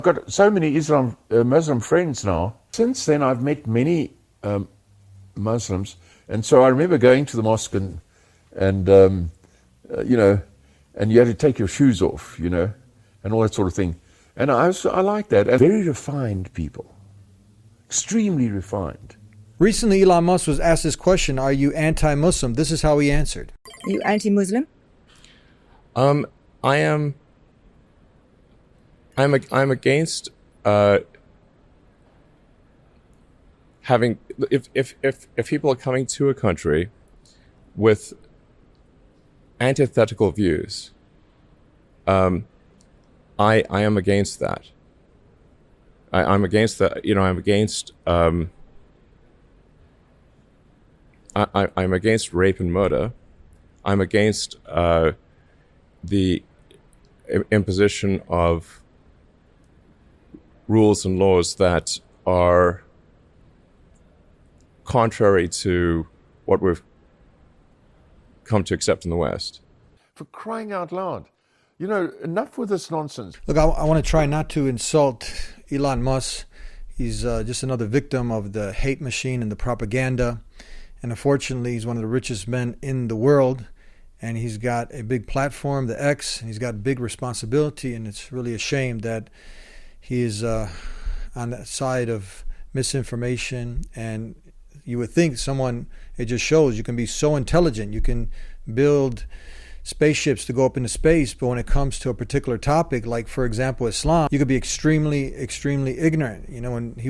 I've got so many Muslim friends now. Since then, I've met many Muslims, and so I remember going to the mosque and you know, and you had to take your shoes off, you know, and all that sort of thing. And I like that. And very refined people, extremely refined. Recently, Elon Musk was asked this question, are you anti-Muslim? This is how he answered. Are you anti-Muslim? I'm against having if people are coming to a country with antithetical views, I am against that. I'm against that. You know, I'm against I'm against rape and murder. I'm against the imposition of rules and laws that are contrary to what we've come to accept in the West. For crying out loud. You know, enough with this nonsense. Look, I want to try not to insult Elon Musk. He's just another victim of the hate machine and the propaganda. And unfortunately, he's one of the richest men in the world. And he's got a big platform, the X, and he's got big responsibility. And it's really a shame that he is on the side of misinformation. And you would think someone, it just shows you can be so intelligent. You can build spaceships to go up into space, but when it comes to a particular topic, like, for example, Islam, you could be extremely, extremely ignorant. You know, when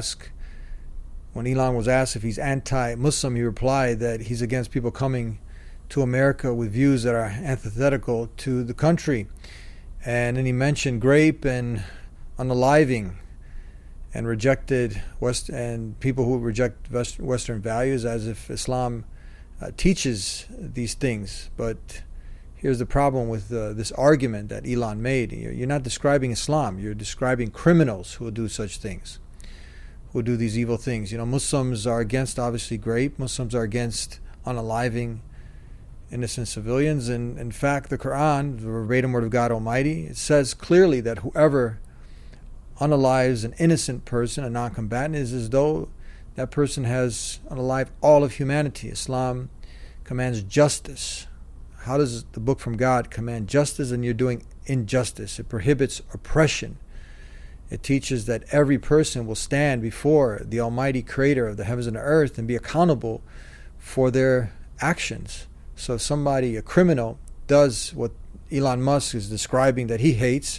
Elon was asked if he's anti-Muslim, he replied that he's against people coming to America with views that are antithetical to the country. And then he mentioned grape and unaliving and rejected and people who reject Western values, as if Islam teaches these things. But here's the problem with this argument that Elon made. You're not describing Islam. You're describing criminals who will do such things, who will do these evil things. You know, Muslims are against, obviously, grape. Muslims are against unaliving innocent civilians. And in fact, the Quran, the verbatim word of God Almighty, it says clearly that whoever unalives an innocent person, a non-combatant, is as though that person has unalived all of humanity. Islam commands justice. How does the book from God command justice and you're doing injustice? It prohibits oppression. It teaches that every person will stand before the Almighty Creator of the heavens and the earth and be accountable for their actions. So if somebody, a criminal, does what Elon Musk is describing that he hates,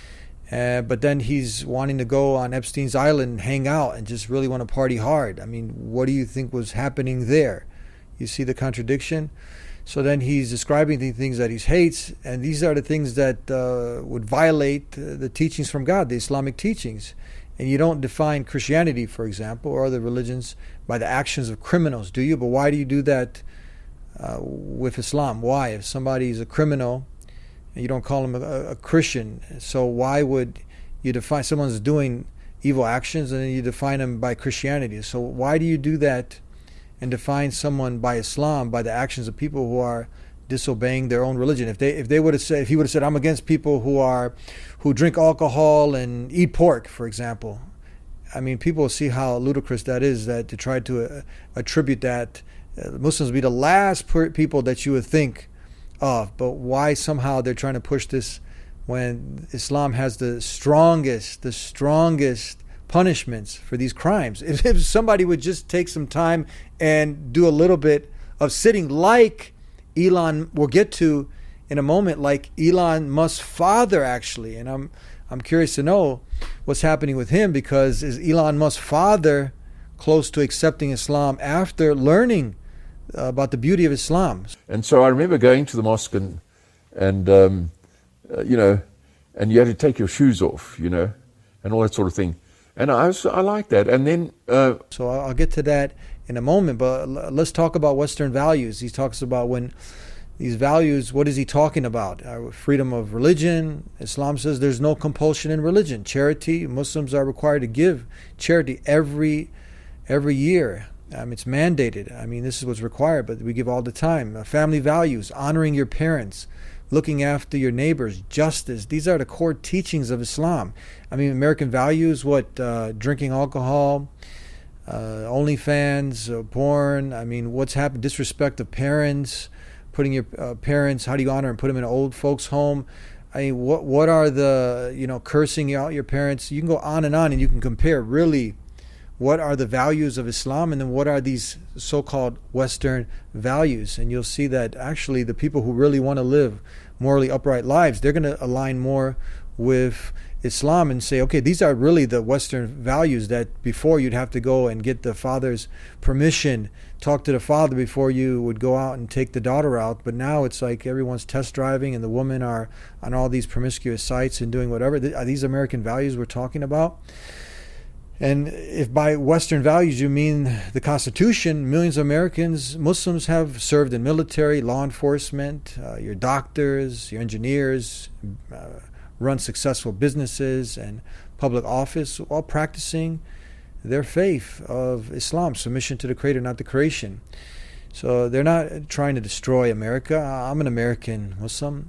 but then he's wanting to go on Epstein's Island and hang out and just really want to party hard. I mean, what do you think was happening there? You see the contradiction? So then he's describing the things that he hates, and these are the things that would violate the teachings from God, the Islamic teachings. And you don't define Christianity, for example, or other religions by the actions of criminals, do you? But why do you do that with Islam? Why? If somebody is a criminal, and you don't call him a Christian, so why would you define someone's doing evil actions and then you define them by Christianity? So why do you do that and define someone by Islam, by the actions of people who are disobeying their own religion? If he would have said, I'm against people who drink alcohol and eat pork, for example. I mean, people see how ludicrous that is, that to try to attribute that. Muslims would be the last people that you would think of, but why somehow they're trying to push this when Islam has the strongest punishments for these crimes? If somebody would just take some time and do a little bit of sitting, like Elon, we'll get to in a moment, like Elon Musk's father, actually. And I'm curious to know what's happening with him, because is Elon Musk's father close to accepting Islam after learning about the beauty of Islam? And so I remember going to the mosque and you know, and you had to take your shoes off, you know, and all that sort of thing. And I like that. And then so I'll get to that in a moment, but let's talk about Western values. He talks about when these values, what is he talking about? Freedom of religion. Islam says there's no compulsion in religion. Charity, Muslims are required to give charity every year. It's mandated. I mean, this is what's required, but we give all the time. Family values, honoring your parents. looking after your neighbors, justice. These are the core teachings of Islam. I mean, American values, drinking alcohol, OnlyFans, porn. I mean, what's happened? Disrespect of parents, putting your parents, how do you honor and put them in an old folks' home? I mean, what are the, cursing out your parents? You can go on, and you can compare really what are the values of Islam and then what are these so-called Western values. And you'll see that actually the people who really want to live morally upright lives, they're going to align more with Islam and say, okay, these are really the Western values that before you'd have to go and get the father's permission, talk to the father before you would go out and take the daughter out. But now it's like everyone's test driving and the women are on all these promiscuous sites and doing whatever. Are these American values we're talking about? And if by Western values you mean the Constitution, millions of Americans, Muslims have served in military, law enforcement, your doctors, your engineers, run successful businesses and public office while practicing their faith of Islam, submission to the Creator, not the creation. So they're not trying to destroy America. I'm an American Muslim.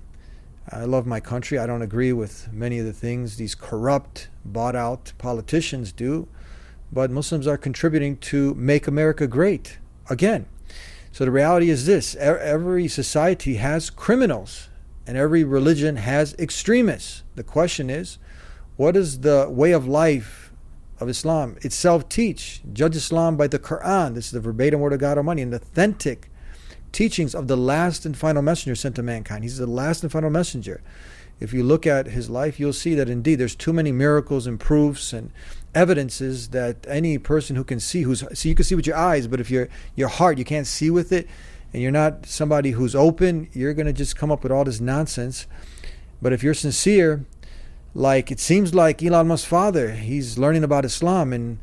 I love my country. I don't agree with many of the things these corrupt, bought-out politicians do, but Muslims are contributing to make America great again. So the reality is this: every society has criminals, and every religion has extremists. The question is, what does the way of life of Islam itself teach? Judge Islam by the Quran. This is the verbatim word of God Almighty, and authentic teachings of the last and final messenger sent to mankind. He's the last and final messenger. If you look at his life, you'll see that indeed there's too many miracles and proofs and evidences that any person who can see, you can see with your eyes, but if your heart, you can't see with it, and you're not somebody who's open, you're going to just come up with all this nonsense. But if you're sincere, like it seems like Elon Musk's father, he's learning about Islam and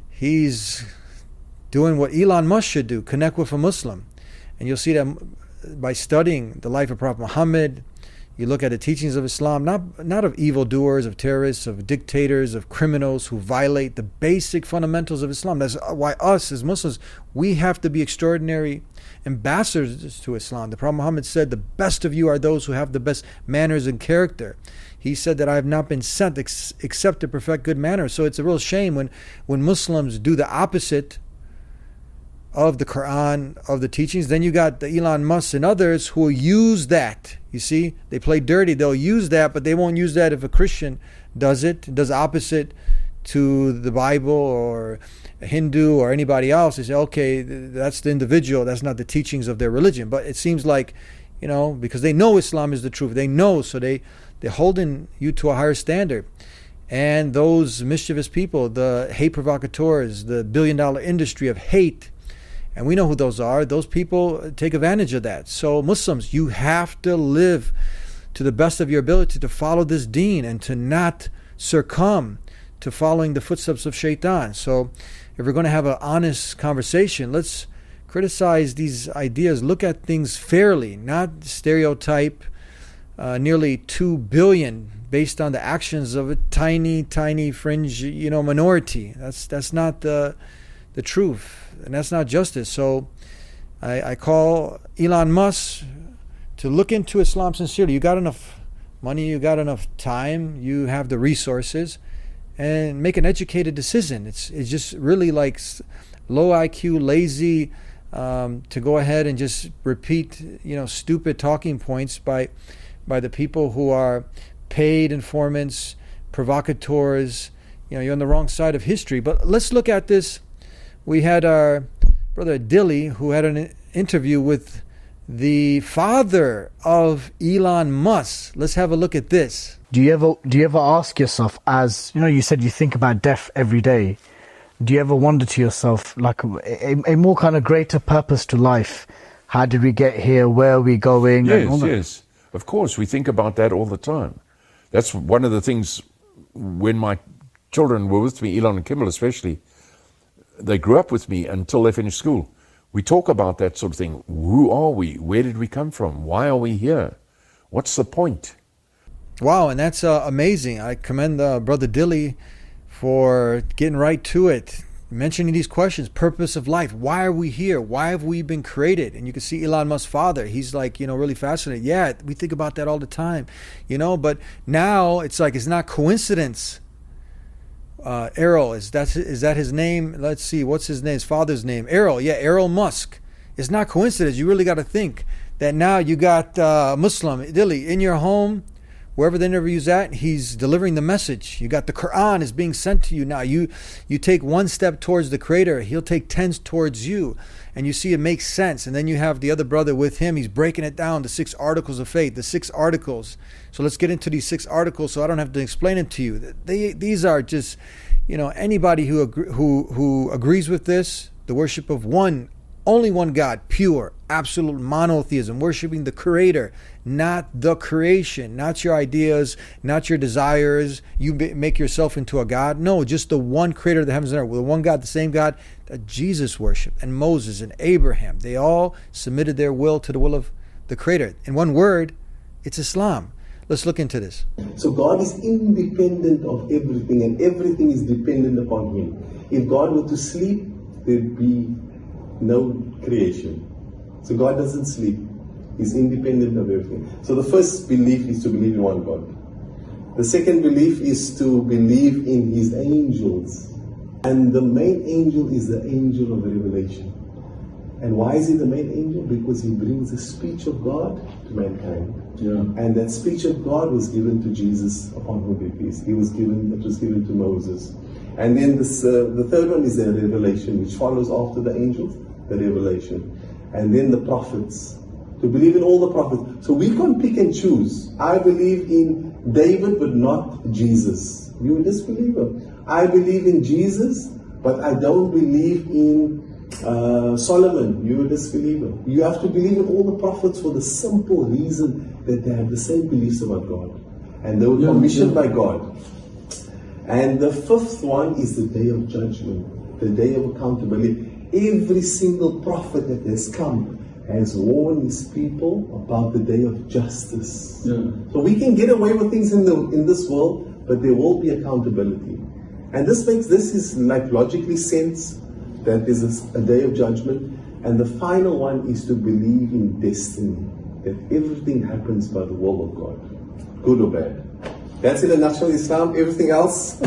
he's doing what Elon Musk should do, connect with a Muslim. And you'll see that by studying the life of Prophet Muhammad. You look at the teachings of Islam, not of evildoers, of terrorists, of dictators, of criminals who violate the basic fundamentals of Islam. That's why us as Muslims, we have to be extraordinary ambassadors to Islam. The Prophet Muhammad said, the best of you are those who have the best manners and character. He said that I have not been sent except to perfect good manners. So it's a real shame when Muslims do the opposite of the Quran, of the teachings. Then you got the Elon Musk and others who will use that. You see, they play dirty. They'll use that, but they won't use that if a Christian does opposite to the Bible or a Hindu or anybody else. They say, okay, that's the individual. That's not the teachings of their religion. But it seems like, because they know Islam is the truth. They know, so they're holding you to a higher standard. And those mischievous people, the hate provocateurs, the billion-dollar industry of hate, and we know who those are. Those people take advantage of that. So Muslims, you have to live to the best of your ability to follow this deen and to not succumb to following the footsteps of shaitan. So if we're going to have an honest conversation, let's criticize these ideas. Look at things fairly, not stereotype nearly 2 billion based on the actions of a tiny, tiny fringe, minority. That's not the truth. And that's not justice. So I call Elon Musk to look into Islam sincerely. You got enough money, you got enough time, you have the resources, and make an educated decision. It's just really like low IQ, lazy, to go ahead and just repeat, stupid talking points by the people who are paid informants, provocateurs. You're on the wrong side of history. But let's look at this. We had our brother Dilly, who had an interview with the father of Elon Musk. Let's have a look at this. Do you ever ask yourself, as you said you think about death every day, do you ever wonder to yourself, like a more kind of greater purpose to life? How did we get here? Where are we going? Yes. Of course, we think about that all the time. That's one of the things when my children were with me, Elon and Kimmel especially. They grew up with me until they finished school. We talk about that sort of thing. Who are we? Where did we come from? Why are we here? What's the point? Wow, and that's amazing. I commend Brother Dilly for getting right to it. mentioning these questions, purpose of life. Why are we here? Why have we been created? And you can see Elon Musk's father. He's like, really fascinated. Yeah, we think about that all the time, but now it's like, it's not coincidence. Errol, is that his name? Let's see, what's his name? His father's name? Errol. Yeah, Errol Musk. It's not coincidence. You really got to think that now you got Muslim Dilly in your home, wherever the interview's at, he's delivering the message. You got the Quran is being sent to you now. You take one step towards the Creator, he'll take 10 towards you. And you see it makes sense. And then you have the other brother with him. He's breaking it down, the 6 articles of faith, the 6 articles. So let's get into these 6 articles so I don't have to explain it to you. These are just, anybody who agrees with this, the worship of only one God, pure, absolute monotheism, worshiping the Creator, not the creation, not your ideas, not your desires. You make yourself into a God. No, just the one Creator of the heavens and earth, the one God, the same God that Jesus worshiped, and Moses and Abraham. They all submitted their will to the will of the Creator. In one word, it's Islam. Let's look into this. So God is independent of everything, and everything is dependent upon Him. If God were to sleep, there'd be no creation. So God doesn't sleep. He's independent of everything. So the first belief is to believe in one God. The second belief is to believe in His angels. And the main angel is the angel of revelation. And why is he the main angel? Because he brings the speech of God to mankind. Yeah. And that speech of God was given to Jesus, upon whom be peace. It was given to Moses. And then the third one is the revelation, which follows after the angels, the revelation. And then the prophets. To believe in all the prophets. So we can't pick and choose. I believe in David, but not Jesus. You're a disbeliever. I believe in Jesus, but I don't believe in Solomon. You're a disbeliever. You have to believe in all the prophets for the simple reason that they have the same beliefs about God. And they were commissioned by God. And the fifth one is the day of judgment, the day of accountability. Every single prophet that has come has warned his people about the day of justice. Yeah. So we can get away with things in this world, but there will be accountability. And this is like logically sense that there's a day of judgment. And the final one is to believe in destiny, that everything happens by the will of God, good or bad. That's in a nutshell Islam. Everything else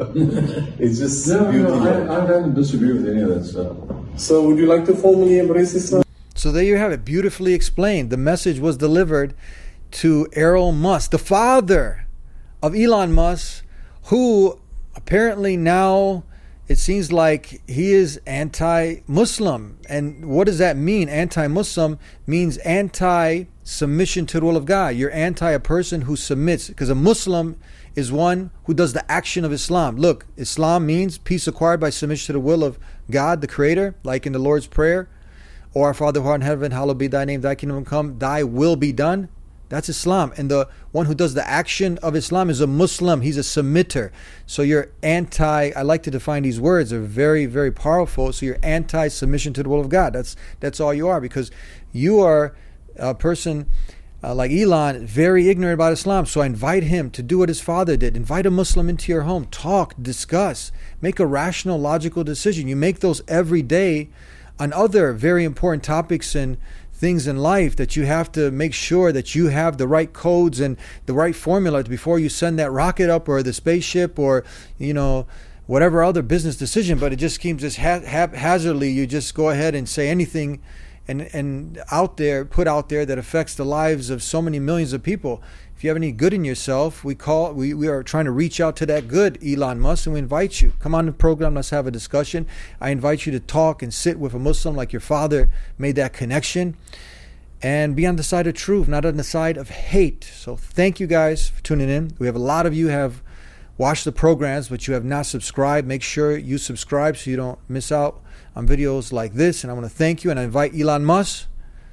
is just beauty. I don't disagree with any of that stuff. So would you like to formally embrace Islam? So there you have it, beautifully explained. The message was delivered to Errol Musk, the father of Elon Musk, who apparently now it seems like he is anti-Muslim. And what does that mean? Anti-Muslim means anti-submission to the will of God. You're anti a person who submits, because a Muslim is one who does the action of Islam. Look, Islam means peace acquired by submission to the will of God, the Creator, like in the Lord's Prayer. O our Father who art in heaven, hallowed be thy name, thy kingdom come, thy will be done. That's Islam. And the one who does the action of Islam is a Muslim. He's a submitter. So you're I like to define these words. They're very, very powerful. So you're anti-submission to the will of God. That's all you are, because you are a person like Elon, very ignorant about Islam. So I invite him to do what his father did. Invite a Muslim into your home. Talk, discuss, make a rational, logical decision. You make those every day on other very important topics and things in life, that you have to make sure that you have the right codes and the right formula before you send that rocket up, or the spaceship, or whatever other business decision. But it just seems just haphazardly you just go ahead and say anything and put out there that affects the lives of so many millions of people. If you have any good in yourself, we are trying to reach out to that good, Elon Musk, and we invite you. Come on the program, let's have a discussion. I invite you to talk and sit with a Muslim like your father made that connection, and be on the side of truth, not on the side of hate. So thank you guys for tuning in. We have a lot of you have watched the programs, but you have not subscribed. Make sure you subscribe so you don't miss out on videos like this. And I want to thank you, and I invite Elon Musk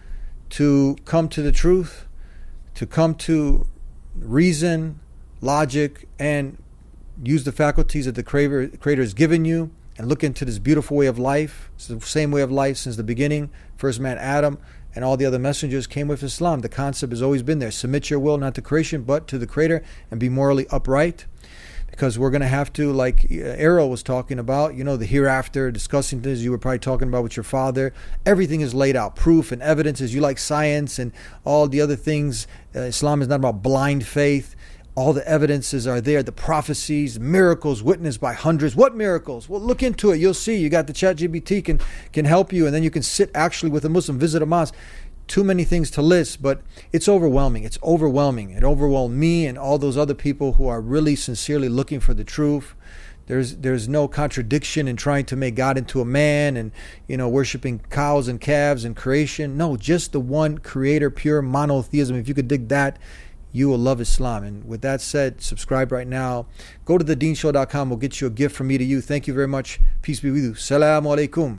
to come to the truth, to come to reason, logic, and use the faculties that the Creator has given you, and look into this beautiful way of life. It's the same way of life since the beginning. First man Adam and all the other messengers came with Islam. The concept has always been there. Submit your will not to creation but to the Creator, and be morally upright. because we're going to have to, like Errol was talking about, the hereafter, discussing things you were probably talking about with your father. Everything is laid out, proof and evidences. You like science and all the other things. Islam is not about blind faith. All the evidences are there, the prophecies, miracles witnessed by hundreds. What miracles? Well, look into it. You'll see. You got the ChatGPT can help you, and then you can sit actually with a Muslim, visit a mosque. Too many things to list, but it's overwhelming. It's overwhelming. It overwhelmed me and all those other people who are really sincerely looking for the truth. There's no contradiction in trying to make God into a man and, worshiping cows and calves and creation. No, just the one creator, pure monotheism. If you could dig that, you will love Islam. And with that said, subscribe right now. Go to thedeenshow.com. We'll get you a gift from me to you. Thank you very much. Peace be with you. Assalamu alaikum.